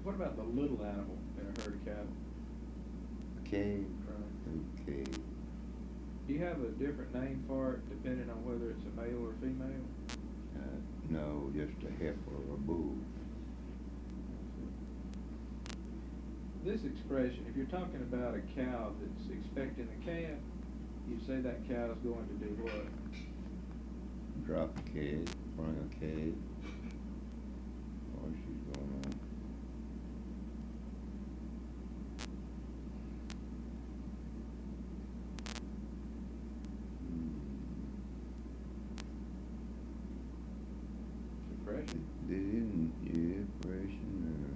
What about the little animal in a herd of cattle? Okay. Right. Okay. Do you have a different name for it depending on whether it's a male or female? No, just a heifer or a bull. This expression, if you're talking about a cow that's expecting a calf, you say that cow's going to do what? Drop a calf, bring a calf. Or she's going on. Depression. They didn't, yeah, depression or.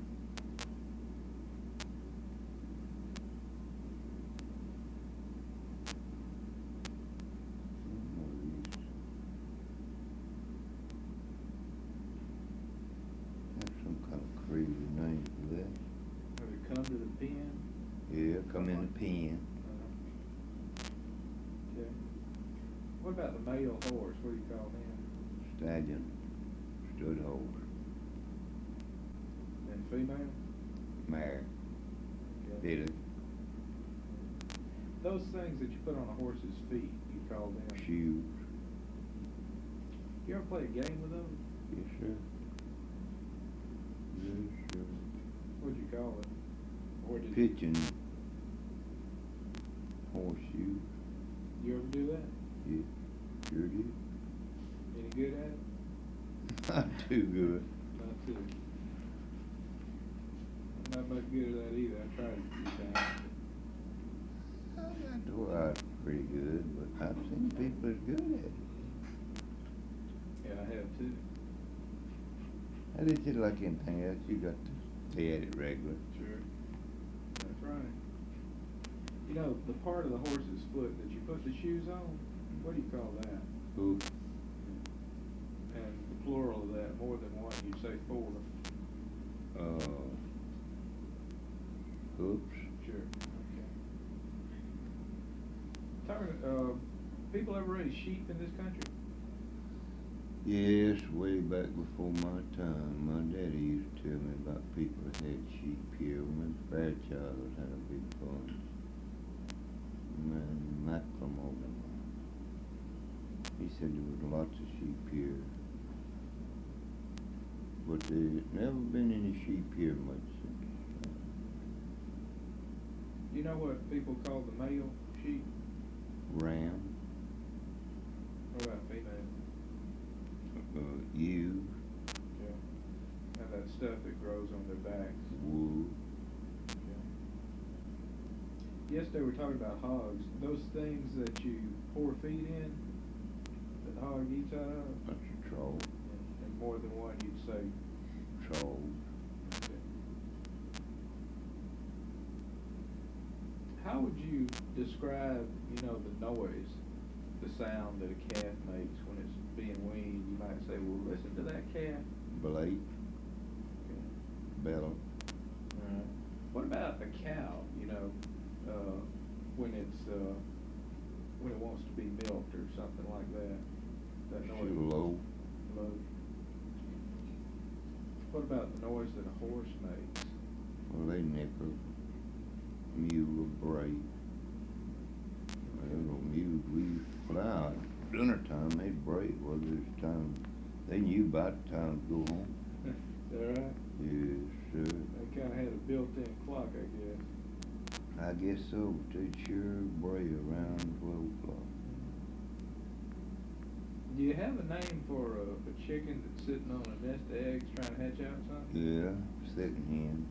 Some kind of crazy name for that. Have it come to the pen? Yeah, come in the pen. Okay. What about the male horse? What do you call him? Stallion, stud horse, And female? mare, Okay. filly, Those things that you put on a horse's feet, you call them. shoes. You ever play a game with those? Yes, sir. Yes, sir. What'd you call it? Or did Pitching horseshoe. you ever do that? Yeah, sure did. Any good at it? Not too good. Not too. I'm not much good at that either. I tried it a few times. I got to work pretty good, but I've seen people that's good at it. Yeah, I have too. And it's just like anything else, you got to stay at it regular. Sure. That's right. You know, the part of the horse's foot that you put the shoes on, what do you call that? Hoof. And the plural of that, more than one, you say four. Hoops. Sure. Okay. People ever raise sheep in this country? Yes, way back before my time, my daddy used to tell me about people that had sheep here. When Fairchild had a big farm. Man, McLemore. He said there was lots of sheep here. But there's never been any sheep here much since. Do you know what people call the male sheep? Ram, What about female? ewe, Yeah. And that stuff that grows on their backs. wool. Yeah. Yes, they were talking about hogs. Those things that you pour feed in, that the hog eats out of, That's a troll. and more than one you'd say. Troll. Okay. How would you describe, the noise, the sound that a calf makes when it's being weaned? You might say, well, listen to that calf. Blake, Okay. bellow. Right. What about a cow, when it wants to be milked or something like that? That noise. She's low. Low. What about the noise that a horse makes? Well, they nickel. Mule or bray. Well, mules we fly out. Dinner time, they break. Well, there's time. They knew about the time to go home. Is that right? Yes, sir. They kind of had a built-in clock, I guess. I guess so, but they'd sure bray around 12 o'clock. Do you have a name for a chicken that's sitting on a nest of eggs trying to hatch out something? Yeah, second hand.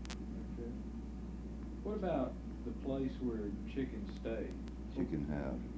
Okay. What about the place where chickens stay? Chicken house.